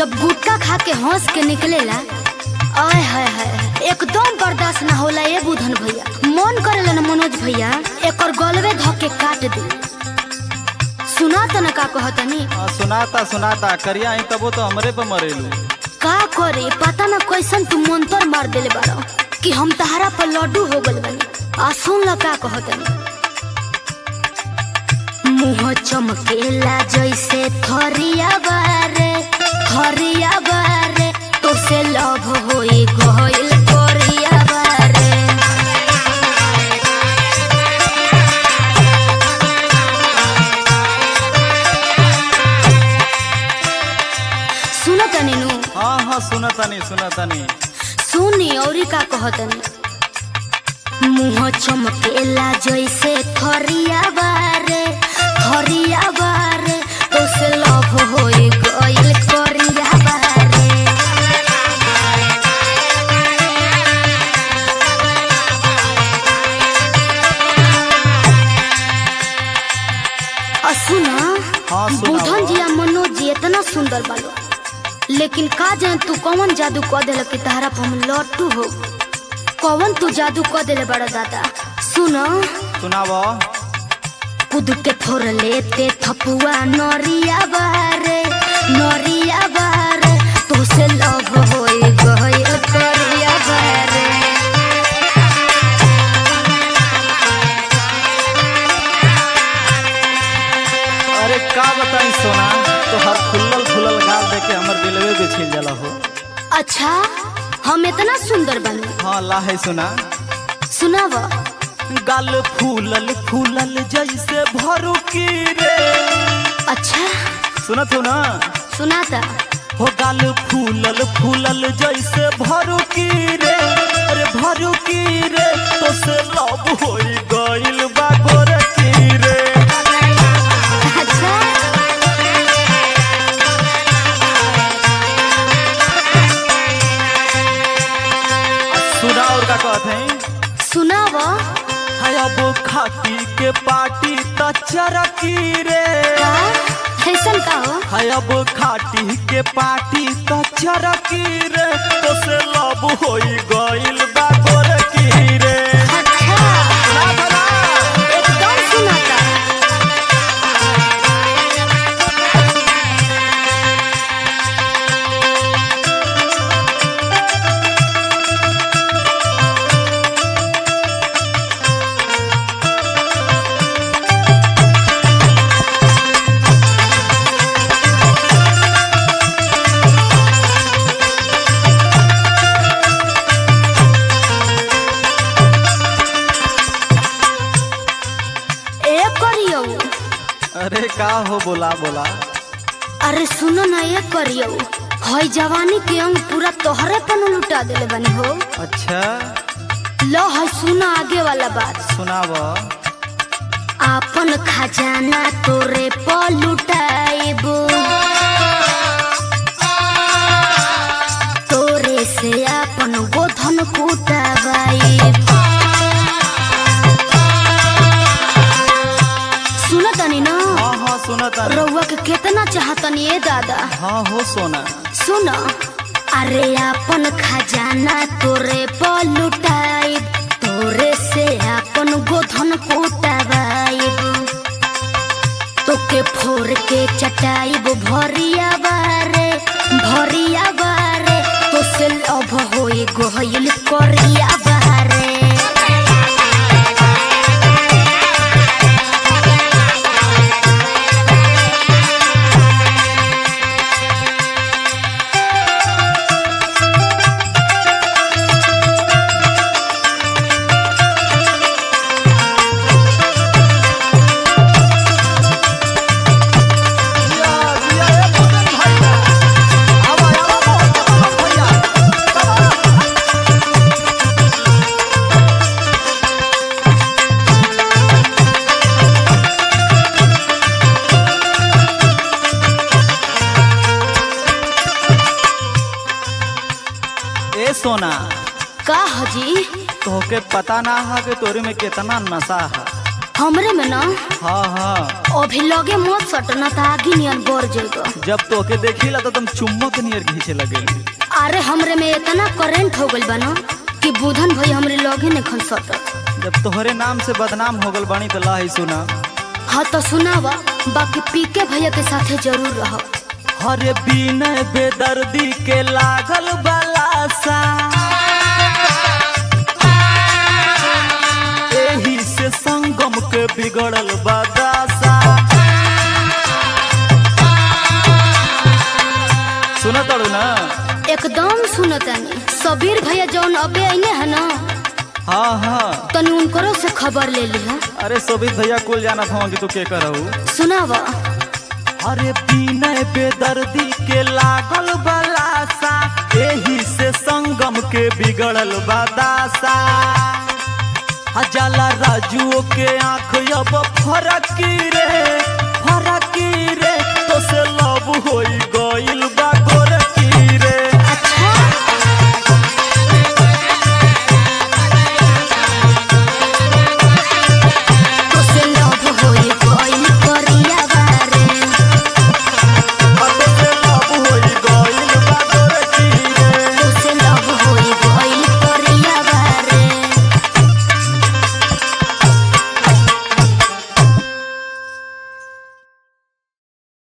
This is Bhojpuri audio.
जब गुटखा खा के हंस के निकलेला आय हाय हाय एकदम बर्दाश्त ना होला। ये बुधन भैया मन करेला ना मनोज भैया एकर गलवे धके काट दे। सुनाता ना का कहतनी? सुनाता करिया ही तबो तो हमरे पे मरेलू। का करे पता ना कैसन तू मंतर मार देले बारो कि हम तहरा पर लड्डू हो गल बनी। आ सुन ल का कहतनी? मुँह चमकेला जैसे थरिया बारे तो से लव होई गइल कोरिया बारे। सुनतनी नु? हाँ सुनतनी। सुनी औरी का कहतनी? मुँह चमकेला जैसे थरिया बारे तो से लव होई गइल कोरिया बारे। सुना बुधन जी मनोज जी इतना सुंदर बालो लेकिन का जान तू कौन जादू कर देल कि तहरा पर हम लट्टू हो। कौन तू जादू कर देले बड़ा दादा? सुनावा। कूद के फोड़ लेते थपुआ नरिया बारे तो से लव होई गइल करिया बारे। अरे का बताई सोना तो हर फुल्लल गाल देके हमर दिलवे पे छिल जाला हो। अच्छा हम इतना सुंदर बने? हाँ ला है सुनावा। गाल फूलल जैसे भरू की रे। अच्छा सुनत हो ना? सुनाता हो गाल फूलल जैसे भरू की रे। अरे भरू की रे तो से लव होई गइल बा गोरे की रे। अच्छा सुना और का कहत है? सुनावा। है अब खाटी के पार्टी त चरकी रे। कैसन का हो? है अब खाटी के पार्टी त चरकी रे तो से लव होई गइल बा गोरे की रे। अच्छा एकदम सुनाता। अरे का हो बोला। अरे सुनो ना ये करियो हई जवानी के अंग पूरा तोहरे पर लुटा देले बनी हो। अच्छा लो है सुना आगे वाला बात। सुनावा। आपन खजाना तोरे पर लुटाइबो तोरे से आपन गोधन कुटाबाइब। सुनतनी ना? हाँ सुनता। रउआ के कितना चाहतनी ये दादा? हाँ हो सोना। सुन अरे आपन खजाना तोरे पर लुटाइब तोरे से आपन गोधन कुटाबाइब। तोके फोड़ के चटाइब भरिया बारे तो से लव होई गइल करिया बारे। सोना का हजी? तोहके पता ना है कि तोरे में कितना नशा है। हमरे में ना? हाँ हाँ। अभी लगे मत सटना त आगे नियन बढ़ जाएगा। जब तोके देखिला तो तुम चुम्बक नियर खींचे लगे। अरे हमरे में इतना करंट हो गइल बा ना कि बुधन भाई हमरे लगे नहीं खन सटत। जब तोहरे नाम से बदनाम हो गल बानी तो ला ही सुना। हाँ तो सुनावा, बाकी पीके भैया के साथे जरूर रहो। हरे बिना बेदर्दी के लागल बलासा, एही से संगम के बिगड़ल बदासा। सुना तड़ू ना? एकदम सुनतानी। सबीर भैया जौन अबे आइने है ना, हाँ हाँ, तनी उनकरो से खबर ले लिहा। अरे सोबित भैया कुल जाना था कि तू के करहु। सुनावा। अरे बिना बेदर्दी के लागल बलासा, एही से संगम के बिगड़ल बदासा। जाला राजुओ के आँख अब फरकी रे,